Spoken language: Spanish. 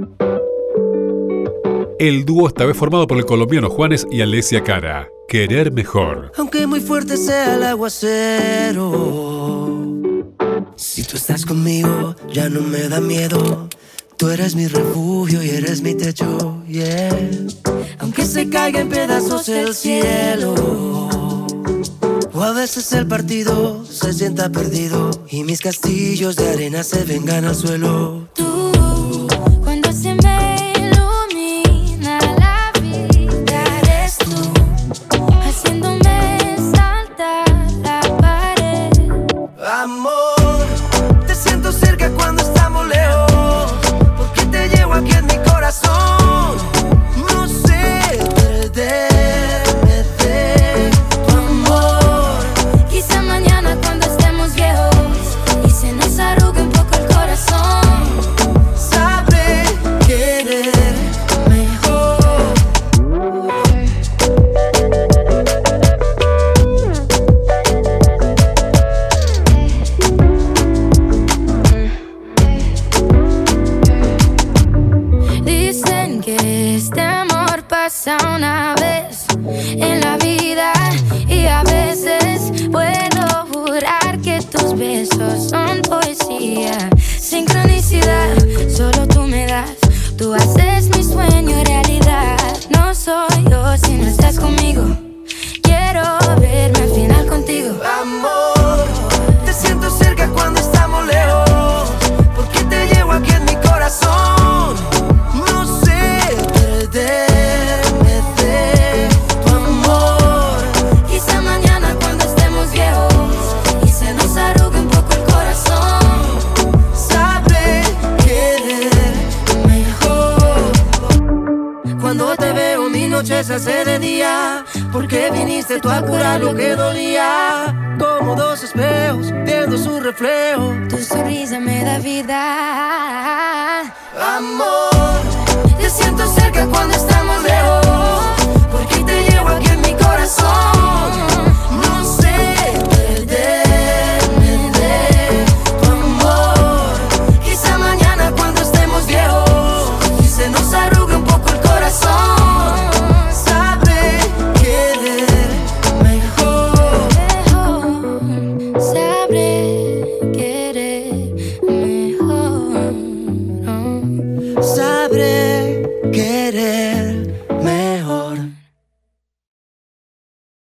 El dúo esta vez formado por el colombiano Juanes y Alessia Cara. Querer mejor. Aunque muy fuerte sea el aguacero, si tú estás conmigo ya no me da miedo. Tú eres mi refugio y eres mi techo, yeah. Aunque se caiga en pedazos el cielo, o a veces el partido se sienta perdido y mis castillos de arena se vengan al suelo. Tú, cuando se me ilumina la vida, eres tú, haciéndome saltar la pared. Amor, te siento cerca cuando estamos lejos, porque te llevo aquí en mi corazón. No sé perderme de tu amor. Quizá mañana cuando estemos viejos y se nos arrugue un poco el corazón, sabré querer mejor. Dicen que este amor pasa una vez en la vida y a veces puedo jurar que tus besos son poesía. Sincronicidad, solo tú me das. Tú haces mi sueño realidad. No soy yo si no estás conmigo. Quiero verme al final contigo. Amor, te siento cerca cuando estamos lejos, porque te llevo aquí en mi corazón. No sé perderme de tu amor. Quizá mañana cuando estemos viejos y se nos arrugue un poco el corazón, Sabré querer mejor. Cuando te veo mi noche se hace de día, porque viniste tú a curar lo que dolía. Como dos espejos viendo su reflejo. tu sonrisa me da vida.